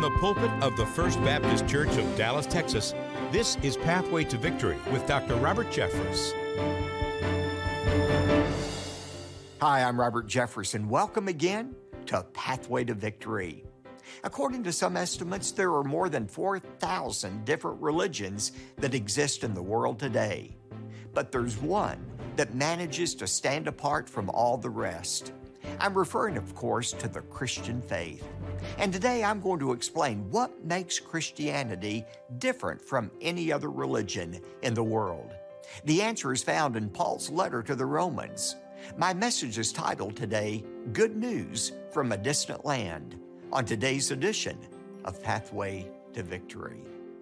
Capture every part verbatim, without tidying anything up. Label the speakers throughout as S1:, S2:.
S1: the pulpit of the First Baptist Church of Dallas, Texas, this is Pathway to Victory with Doctor Robert Jeffress.
S2: Hi, I'm Robert Jeffress, and welcome again to Pathway to Victory. According to some estimates, there are more than four thousand different religions that exist in the world today. But there's one that manages to stand apart from all the rest. I'm referring, of course, to the Christian faith. And today I'm going to explain what makes Christianity different from any other religion in the world. The answer is found in Paul's letter to the Romans. My message is titled today, Good News from a Distant Land, on today's edition of Pathway to Victory.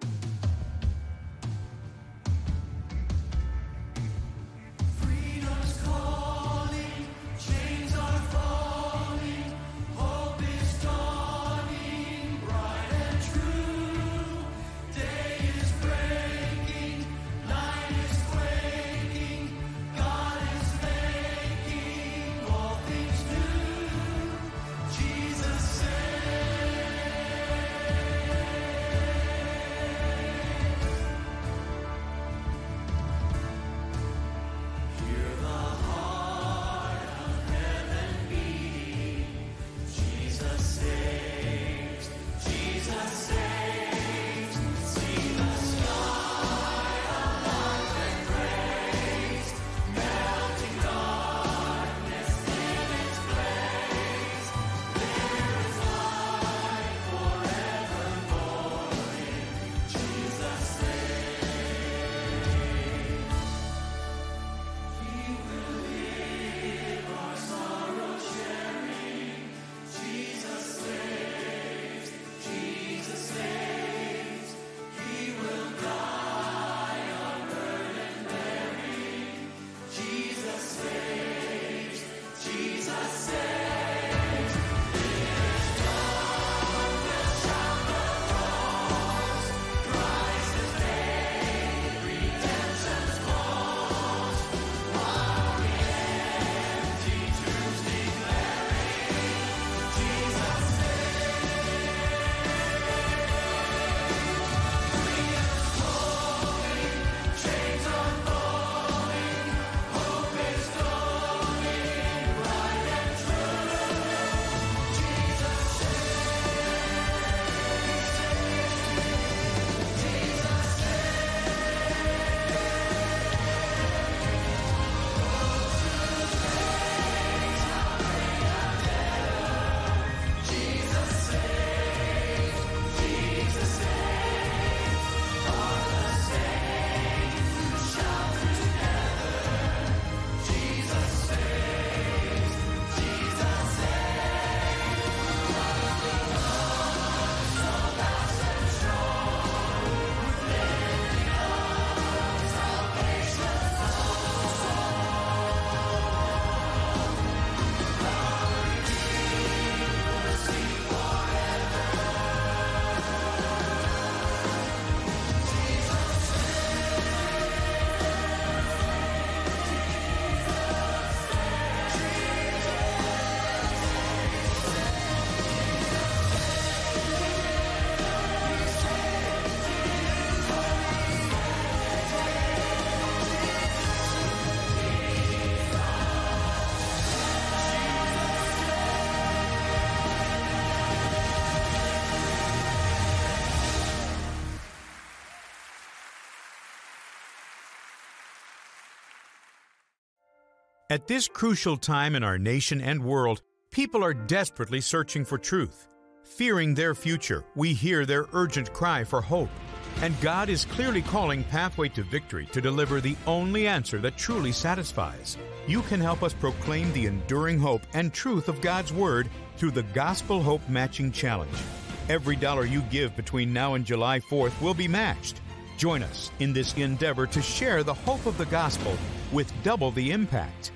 S1: At this crucial time in our nation and world, people are desperately searching for truth. Fearing their future, we hear their urgent cry for hope. And God is clearly calling Pathway to Victory to deliver the only answer that truly satisfies. You can help us proclaim the enduring hope and truth of God's Word through the Gospel Hope Matching Challenge. Every dollar you give between now and July fourth will be matched. Join us in this endeavor to share the hope of the gospel with double the impact.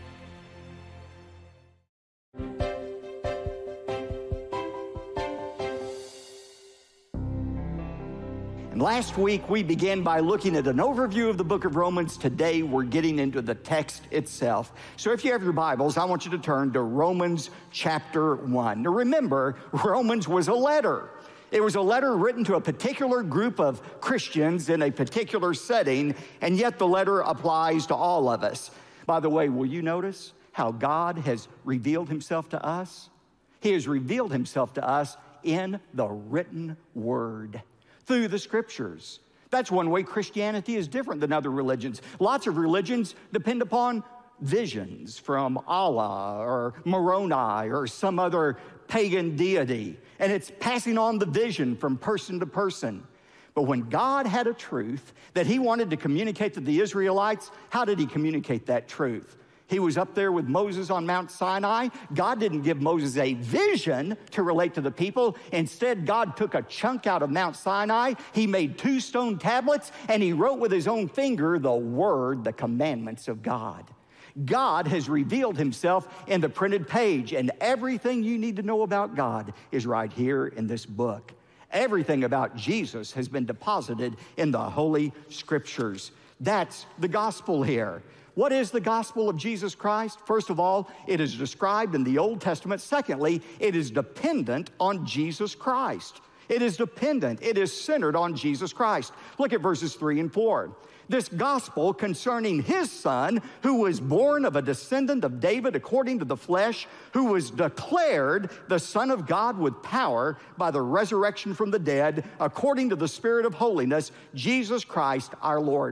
S2: And last week, we began by looking at an overview of the book of Romans. Today, we're getting into the text itself. So if you have your Bibles, I want you to turn to Romans chapter one. Now remember, Romans was a letter. It was a letter written to a particular group of Christians in a particular setting, and yet the letter applies to all of us. By the way, will you notice how God has revealed himself to us? He has revealed himself to us in the written word, through the scriptures. That's one way Christianity is different than other religions. Lots of religions depend upon visions from Allah or Moroni or some other pagan deity, and it's passing on the vision from person to person. But when God had a truth that he wanted to communicate to the Israelites, how did he communicate that truth? He was up there with Moses on Mount Sinai. God didn't give Moses a vision to relate to the people. Instead, God took a chunk out of Mount Sinai. He made two stone tablets, and he wrote with his own finger the word, the commandments of God. God has revealed himself in the printed page, and everything you need to know about God is right here in this book. Everything about Jesus has been deposited in the Holy Scriptures. That's the gospel here. What is the gospel of Jesus Christ? First of all, it is described in the Old Testament. Secondly, it is dependent on Jesus Christ. It is dependent. It is centered on Jesus Christ. Look at verses three and four. This gospel concerning his son, who was born of a descendant of David according to the flesh, who was declared the Son of God with power by the resurrection from the dead, according to the Spirit of holiness, Jesus Christ our Lord.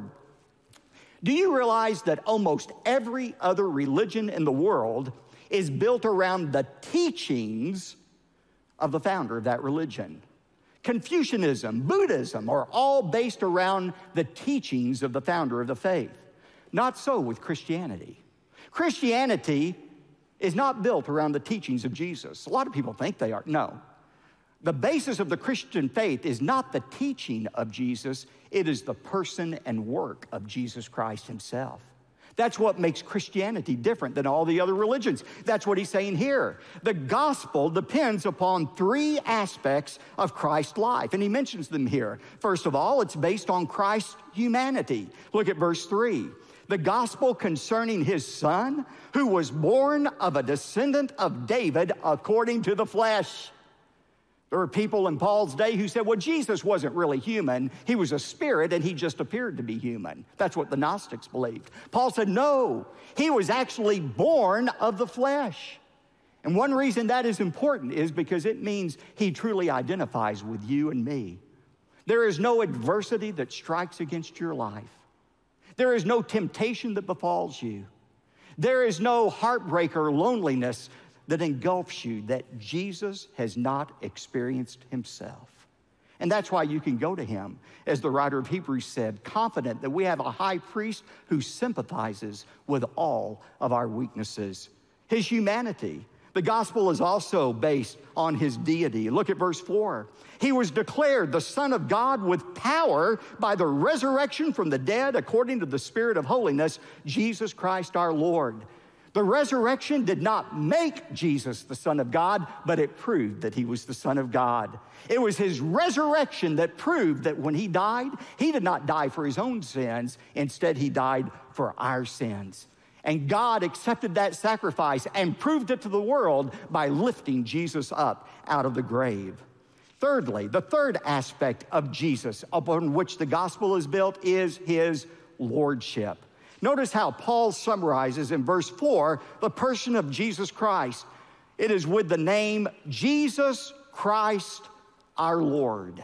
S2: Do you realize that almost every other religion in the world is built around the teachings of the founder of that religion? Confucianism, Buddhism are all based around the teachings of the founder of the faith. Not so with Christianity. Christianity is not built around the teachings of Jesus. A lot of people think they are. No. The basis of the Christian faith is not the teaching of Jesus, it is the person and work of Jesus Christ himself. That's what makes Christianity different than all the other religions. That's what he's saying here. The gospel depends upon three aspects of Christ's life, and he mentions them here. First of all, it's based on Christ's humanity. Look at verse three. The gospel concerning his son, who was born of a descendant of David according to the flesh. There were people in Paul's day who said, well, Jesus wasn't really human. He was a spirit, and he just appeared to be human. That's what the Gnostics believed. Paul said, no, he was actually born of the flesh. And one reason that is important is because it means he truly identifies with you and me. There is no adversity that strikes against your life. There is no temptation that befalls you. There is no heartbreak or loneliness that engulfs you that Jesus has not experienced himself. And that's why you can go to him, as the writer of Hebrews said, confident that we have a high priest who sympathizes with all of our weaknesses. His humanity. The gospel is also based on his deity. Look at verse four. He was declared the Son of God with power by the resurrection from the dead according to the Spirit of holiness, Jesus Christ our Lord. The resurrection did not make Jesus the Son of God, but it proved that he was the Son of God. It was his resurrection that proved that when he died, he did not die for his own sins. Instead, he died for our sins. And God accepted that sacrifice and proved it to the world by lifting Jesus up out of the grave. Thirdly, the third aspect of Jesus upon which the gospel is built is his lordship. Notice how Paul summarizes in verse four the person of Jesus Christ. It is with the name Jesus Christ our Lord.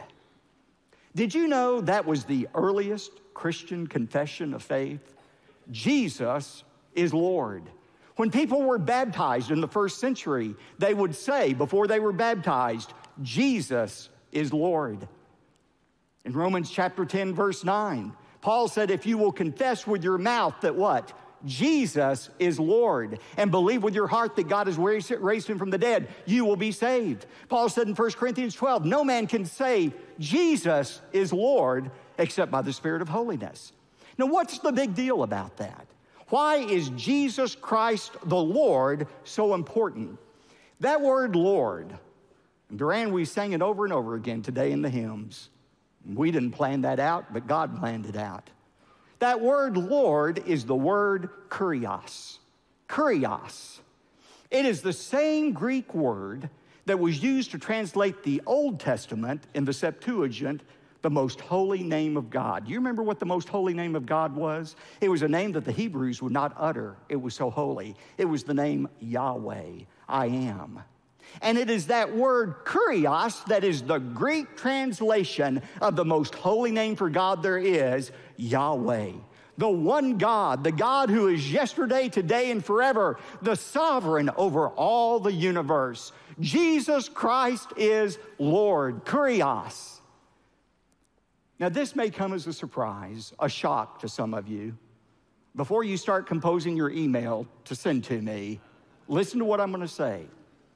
S2: Did you know that was the earliest Christian confession of faith? Jesus is Lord. When people were baptized in the first century, they would say before they were baptized, Jesus is Lord. In Romans chapter ten, verse nine, Paul said, if you will confess with your mouth that what? Jesus is Lord, and believe with your heart that God has raised, raised him from the dead, you will be saved. Paul said in First Corinthians twelve, no man can say Jesus is Lord except by the Spirit of holiness. Now, what's the big deal about that? Why is Jesus Christ the Lord so important? That word Lord, Duran, we sang it over and over again today in the hymns. We didn't plan that out, but God planned it out. That word Lord is the word kurios. Kurios. It is the same Greek word
S3: that was used to translate the Old Testament in the Septuagint, the most holy name of God. Do you remember what the most holy name of God was? It was a name that the Hebrews would not utter. It was so holy. It was the name Yahweh, I am. And it is that word kurios that is the Greek translation of the most holy name for God there is, Yahweh. The one God, the God who is yesterday, today, and forever, the sovereign over all the universe. Jesus Christ is Lord, kurios. Now this may come as a surprise, a shock to some of you. Before you start composing your email to send to me, listen to what I'm going to say.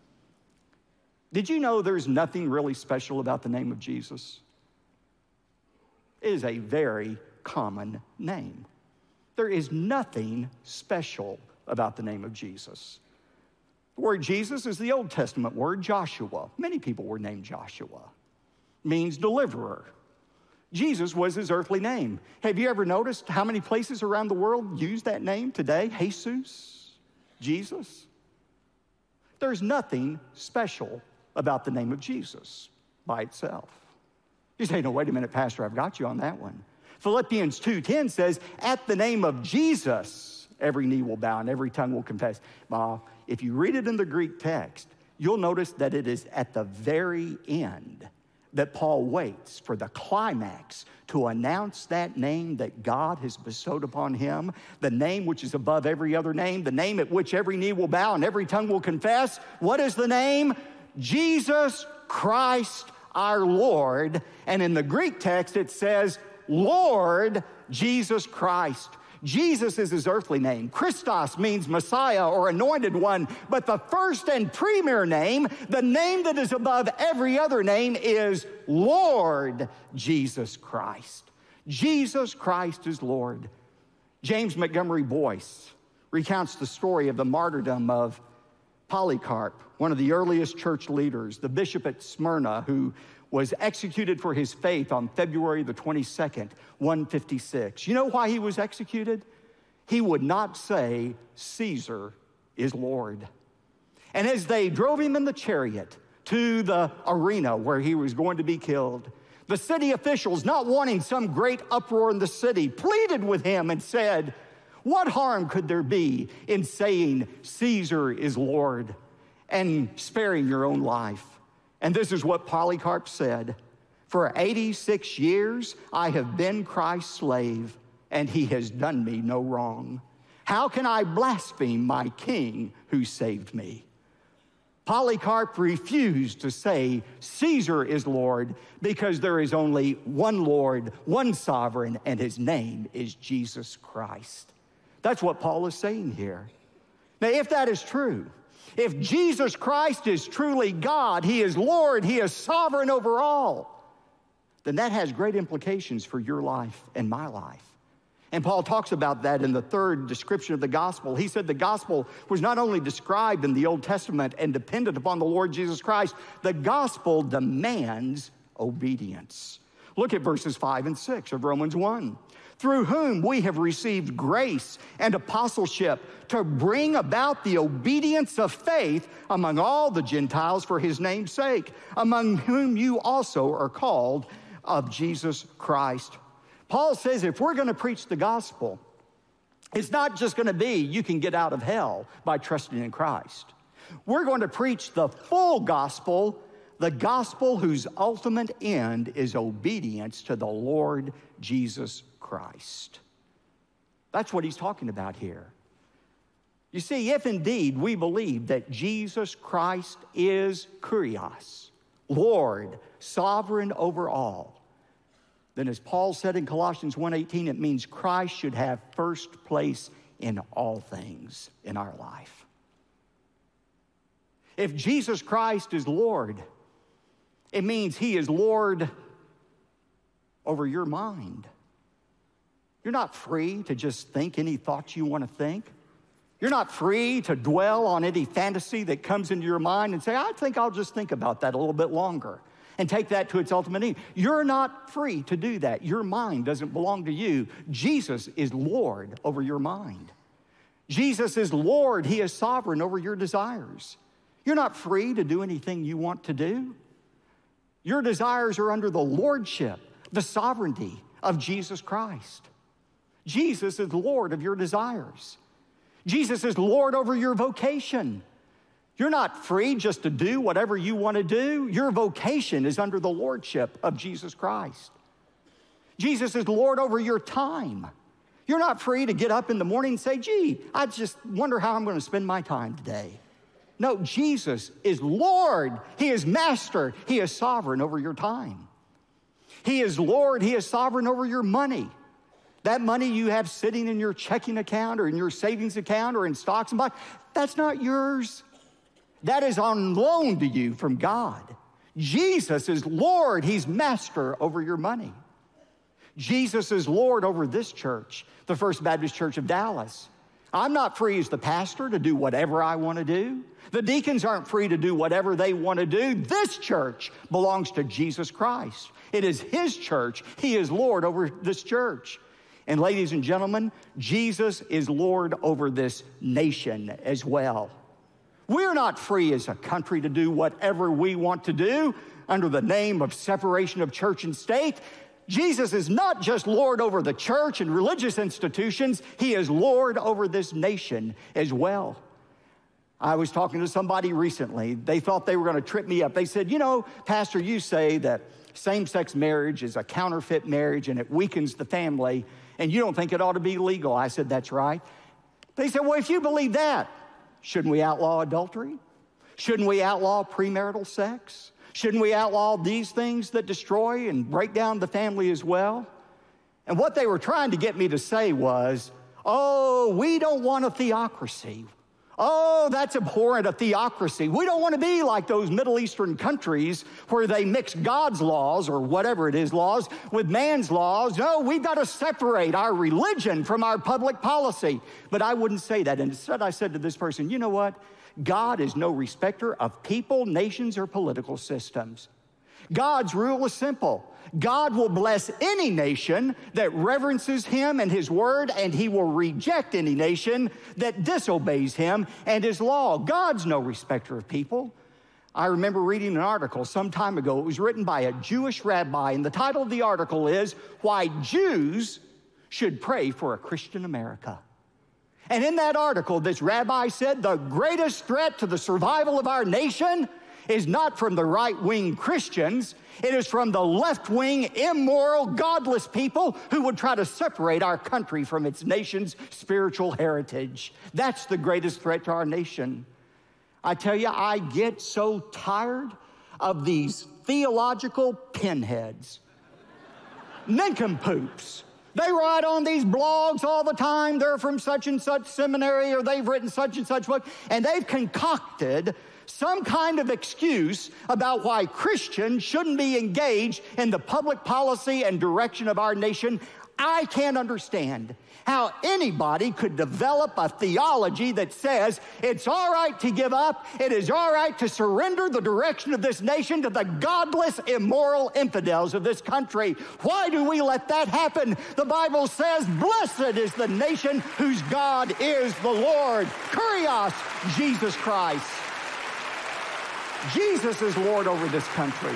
S3: Did you know there's nothing really special about the name of Jesus? It is a very common name. There is nothing special about the name of Jesus. The word Jesus is the Old Testament word Joshua. Many people were named Joshua. Means deliverer. Jesus was his earthly name. Have you ever noticed how many places around the world use that name today? Jesus, Jesus. There's nothing special about the name of Jesus by itself. You say, no, wait a minute, Pastor, I've got you on that one. Philippians two ten says, at the name of Jesus, every knee will bow and every tongue will confess. Well, if you read it in the Greek text, you'll notice that it is at the very end that Paul waits for the climax to announce that name that God has bestowed upon him, the name which is above every other name, the name at which every knee will bow and every tongue will confess. What is the name? Jesus Christ our Lord. And in the Greek text it says, Lord Jesus Christ. Jesus is his earthly name. Christos means Messiah or anointed one. But the first and premier name, the name that is above every other name, is Lord Jesus Christ. Jesus Christ is Lord. James Montgomery Boyce recounts the story of the martyrdom of Polycarp, one of the earliest church leaders, the bishop at Smyrna, who was executed for his faith on February the twenty-second, one fifty-six. You know why he was executed? He would not say, Caesar is Lord. And as they drove him in the chariot to the arena where he was going to be killed, the city officials, not wanting some great uproar in the city, pleaded with him and said, what harm could there be in saying Caesar is Lord and sparing your own life? And this is what Polycarp said, for eighty-six years I have been Christ's slave, and he has done me no wrong. How can I blaspheme my king who saved me? Polycarp refused to say Caesar is Lord because there is only one Lord, one sovereign, and his name is Jesus Christ. That's what Paul is saying here. Now, if that is true, if Jesus Christ is truly God, he is Lord, he is sovereign over all, then that has great implications for your life and my life. And Paul talks about that in the third description of the gospel. He said the gospel was not only described in the Old Testament and dependent upon the Lord Jesus Christ, the gospel demands obedience. Look at verses five and six of Romans one. Through whom we have received grace and apostleship to bring about the obedience of faith among all the Gentiles for his name's sake, among whom you also are called of Jesus Christ. Paul says if we're going to preach the gospel, it's not just going to be you can get out of hell by trusting in Christ. We're going to preach the full gospel, the gospel whose ultimate end is obedience to the Lord Jesus Christ. That's what he's talking about here. You see, if indeed we believe that Jesus Christ is kurios, Lord, sovereign over all, then as Paul said in Colossians one eighteen, it means Christ should have first place in all things in our life. If Jesus Christ is Lord, it means he is Lord over your mind. You're not free to just think any thoughts you want to think. You're not free to dwell on any fantasy that comes into your mind and say, I think I'll just think about that a little bit longer and take that to its ultimate need. You're not free to do that. Your mind doesn't belong to you. Jesus is Lord over your mind. Jesus is Lord. He is sovereign over your desires. You're not free to do anything you want to do. Your desires are under the lordship, the sovereignty of Jesus Christ. Jesus is Lord of your desires. Jesus is Lord over your vocation. You're not free just to do whatever you want to do. Your vocation is under the lordship of Jesus Christ. Jesus is Lord over your time. You're not free to get up in the morning and say, gee, I just wonder how I'm going to spend my time today. No, Jesus is Lord. He is master. He is sovereign over your time. He is Lord. He is sovereign over your money. That money you have sitting in your checking account or in your savings account or in stocks and bonds, that's not yours. That is on loan to you from God. Jesus is Lord. He's master over your money. Jesus is Lord over this church, the First Baptist Church of Dallas. I'm not free as the pastor to do whatever I want to do. The deacons aren't free to do whatever they want to do. This church belongs to Jesus Christ. It is His church. He is Lord over this church. And ladies and gentlemen, Jesus is Lord over this nation as well. We're not free as a country to do whatever we want to do under the name of separation of church and state. Jesus is not just Lord over the church and religious institutions. He is Lord over this nation as well. I was talking to somebody recently. They thought they were going to trip me up. They said, you know, Pastor, you say that same-sex marriage is a counterfeit marriage and it weakens the family, and you don't think it ought to be legal. I said, that's right. They said, well, if you believe that, shouldn't we outlaw adultery? Shouldn't we outlaw premarital sex? Shouldn't we outlaw these things that destroy and break down the family as well? And what they were trying to get me to say was, oh, we don't want a theocracy. Oh, that's abhorrent, a theocracy. We don't want to be like those Middle Eastern countries where they mix God's laws, or whatever it is, laws, with man's laws. No, we've got to separate our religion from our public policy. But I wouldn't say that. Instead, I said to this person, you know what? God is no respecter of people, nations, or political systems. God's rule is simple. God will bless any nation that reverences Him and His word, and He will reject any nation that disobeys Him and His law. God's no respecter of people. I remember reading an article some time ago. It was written by a Jewish rabbi, and the title of the article is, Why Jews Should Pray for a Christian America. And in that article, this rabbi said, the greatest threat to the survival of our nation is not from the right-wing Christians. It is from the left-wing, immoral, godless people who would try to separate our country from its nation's spiritual heritage. That's the greatest threat to our nation. I tell you, I get so tired of these theological pinheads, nincompoops. They write on these blogs all the time. They're from such and such seminary, or they've written such and such book, and they've concocted some kind of excuse about why Christians shouldn't be engaged in the public policy and direction of our nation. I can't understand how anybody could develop a theology that says it's all right to give up, it is all right to surrender the direction of this nation to the godless, immoral infidels of this country. Why do we let that happen? The Bible says, blessed is the nation whose God is the Lord. Kurios, Jesus Christ. Jesus is Lord over this country.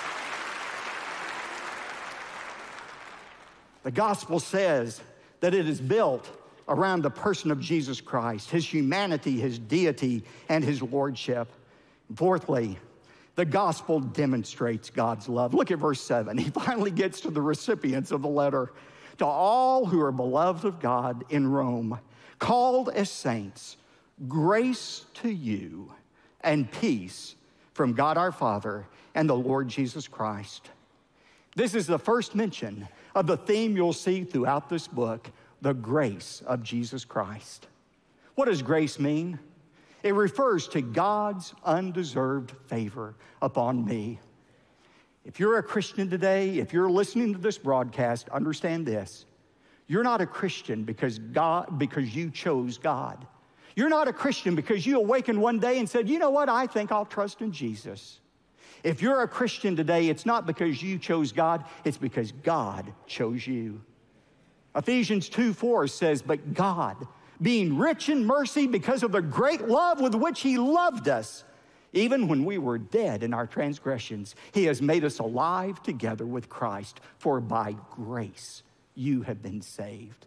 S3: The gospel says that it is built around the person of Jesus Christ, His humanity, His deity, and His lordship. Fourthly, the gospel demonstrates God's love. Look at verse seven. He finally gets to the recipients of the letter. To all who are beloved of God in Rome, called as saints, grace to you and peace from God our Father and the Lord Jesus Christ. This is the first mention of the theme you'll see throughout this book, the grace of Jesus Christ. What does grace mean? It refers to God's undeserved favor upon me. If you're a Christian today, if you're listening to this broadcast, understand this. You're not a Christian because God, because you chose God. You're not a Christian because you awakened one day and said, you know what, I think I'll trust in Jesus. If you're a Christian today, it's not because you chose God, it's because God chose you. Ephesians two four says, but God, being rich in mercy because of the great love with which He loved us, Even when we were dead in our transgressions, he has made us alive together with Christ, for by grace you have been saved.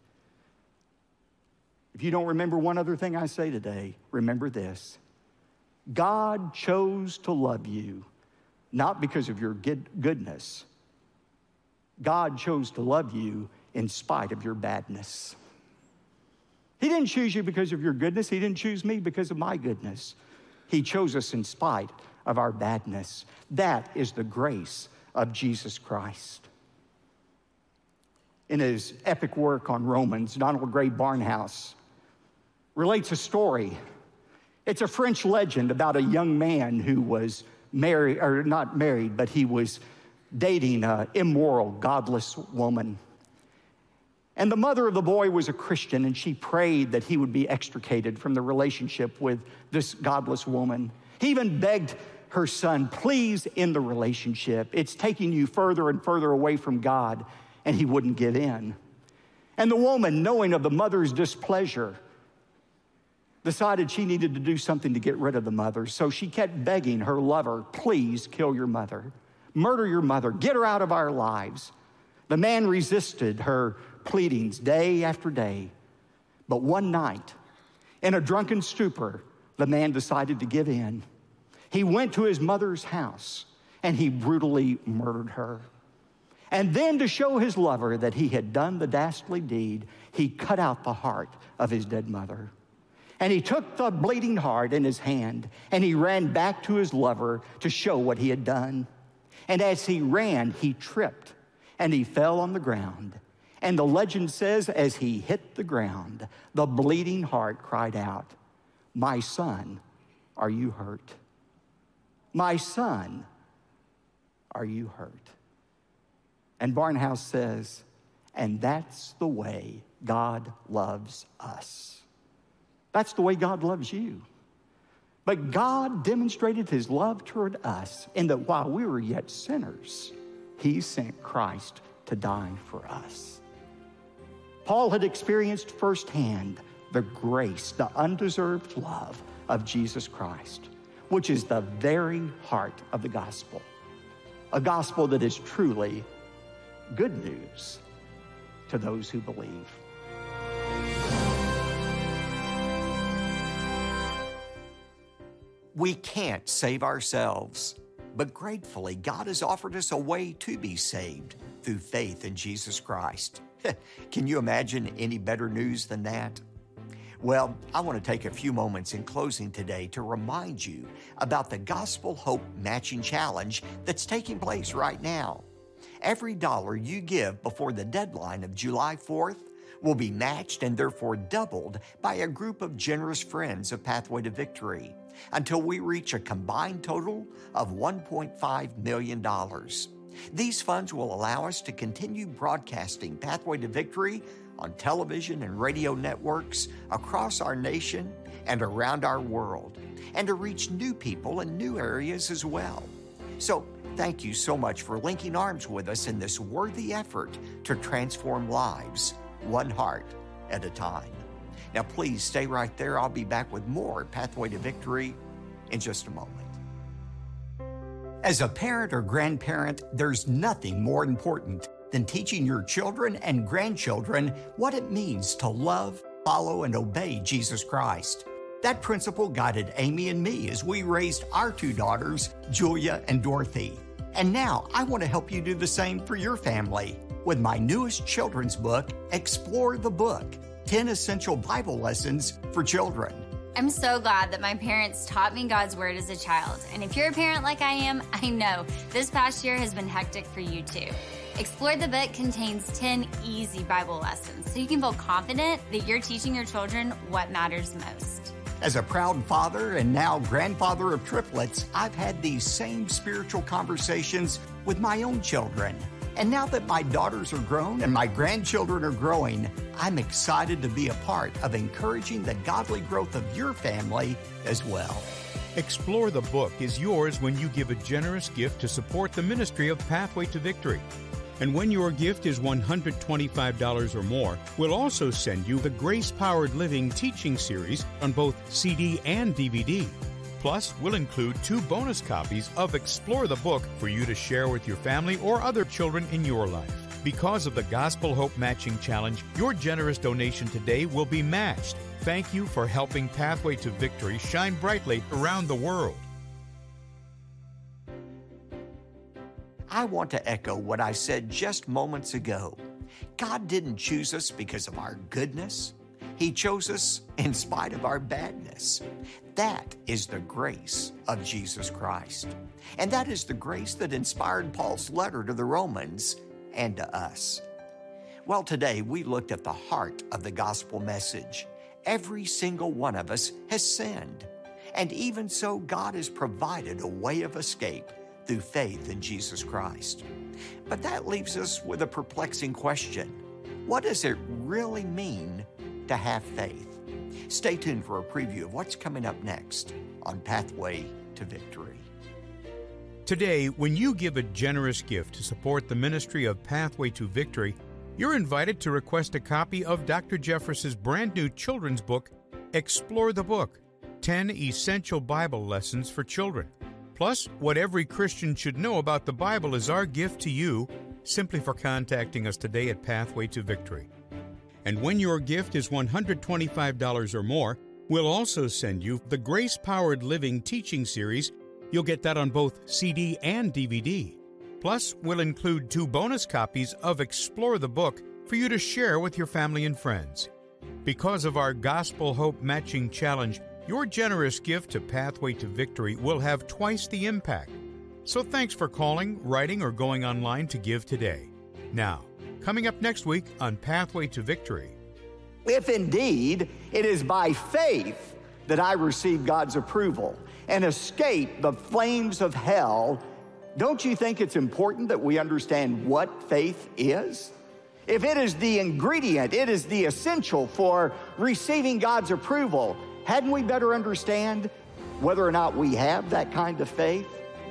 S3: If you don't remember one other thing I say today, remember this. God chose to love you, not because of your good goodness. God chose to love you in spite of your badness. He didn't choose you because of your goodness. He didn't choose me because of my goodness. He chose us in spite of our badness. That is the grace of Jesus Christ. In his epic work on Romans, Donald Gray Barnhouse relates a story. It's a French legend about a young man who was married, or not married, but he was dating an immoral, godless woman. And the mother of the boy was a Christian, and she prayed that he would be extricated from the relationship with this godless woman. He even begged her son, please end the relationship. It's taking you further and further away from God, and he wouldn't give in. And the woman, knowing of the mother's displeasure, decided she needed to do something to get rid of the mother. So she kept begging her lover, please kill your mother, murder your mother, get her out of our lives. The man resisted her pleadings day after day. But one night, in a drunken stupor, the man decided to give in. He went to his mother's house and he brutally murdered her. And then, to show his lover that he had done the dastardly deed, he cut out the heart of his dead mother. And he took the bleeding heart in his hand and he ran back to his lover to show what he had done. And as he ran, he tripped and he fell on the ground. And the legend says, as he hit the ground, the bleeding heart cried out, my son, are you hurt? My son, are you hurt? And Barnhouse says, and that's the way God loves us. That's the way God loves you. But God demonstrated his love toward us in that while we were yet sinners, he sent Christ to die for us. Paul had experienced firsthand the grace, the undeserved love of Jesus Christ, which is the very heart of the gospel. A gospel that is truly good news to those who believe.
S2: We can't save ourselves, but gratefully, God has offered us a way to be saved through faith in Jesus Christ. Can you imagine any better news than that? Well, I want to take a few moments in closing today to remind you about the Gospel Hope Matching Challenge that's taking place right now. Every dollar you give before the deadline of July fourth will be matched and therefore doubled by a group of generous friends of Pathway to Victory until we reach a combined total of one point five million dollars. These funds will allow us to continue broadcasting Pathway to Victory on television and radio networks across our nation and around our world, and to reach new people in new areas as well. So, thank you so much for linking arms with us in this worthy effort to transform lives, one heart at a time. Now, please stay right there. I'll be back with more Pathway to Victory in just a moment. As a parent or grandparent, there's nothing more important than teaching your children and grandchildren what it means to love, follow, and obey Jesus Christ. That principle guided Amy and me as we raised our two daughters, Julia and Dorothy. And now I want to help you do the same for your family with my newest children's book, Explore the Book, ten Essential Bible Lessons for Children.
S4: I'm so glad that my parents taught me God's Word as a child. And if you're a parent like I am, I know this past year has been hectic for you too. Explore the Book contains ten easy Bible lessons so you can feel confident that you're teaching your children what matters most.
S2: As a proud father and now grandfather of triplets, I've had these same spiritual conversations with my own children. And now that my daughters are grown and my grandchildren are growing, I'm excited to be a part of encouraging the godly growth of your family as well.
S1: Explore the Book is yours when you give a generous gift to support the ministry of Pathway to Victory. And when your gift is one hundred twenty-five dollars or more, we'll also send you the Grace-Powered Living teaching series on both C D and D V D. Plus, we'll include two bonus copies of Explore the Book for you to share with your family or other children in your life. Because of the Gospel Hope Matching Challenge, your generous donation today will be matched. Thank you for helping Pathway to Victory shine brightly around the world.
S2: I want to echo what I said just moments ago. God didn't choose us because of our goodness. He chose us in spite of our badness. That is the grace of Jesus Christ. And that is the grace that inspired Paul's letter to the Romans and to us. Well, today we looked at the heart of the gospel message. Every single one of us has sinned. And even so, God has provided a way of escape through faith in Jesus Christ. But that leaves us with a perplexing question. What does it really mean to have faith? Stay tuned for a preview of what's coming up next on Pathway to Victory.
S1: Today, when you give a generous gift to support the ministry of Pathway to Victory, you're invited to request a copy of Doctor Jeffress's brand new children's book, Explore the Book, ten Essential Bible Lessons for Children. Plus, what every Christian should know about the Bible is our gift to you, simply for contacting us today at Pathway to Victory. And when your gift is one hundred twenty-five dollars or more, we'll also send you the Grace-Powered Living teaching series. You'll get that on both C D and D V D. Plus, we'll include two bonus copies of Explore the Book for you to share with your family and friends. Because of our Gospel Hope Matching Challenge, your generous gift to Pathway to Victory will have twice the impact. So thanks for calling, writing, or going online to give today. Now, coming up next week on Pathway to Victory.
S3: If indeed it is by faith that I receive God's approval and escape the flames of hell, don't you think it's important that we understand what faith is? If it is the ingredient, it is the essential for receiving God's approval, hadn't we better understand whether or not we have that kind of faith?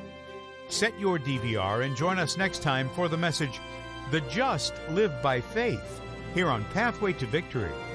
S1: Set your D V R and join us next time for the message, The Just Live by Faith, here on Pathway to Victory.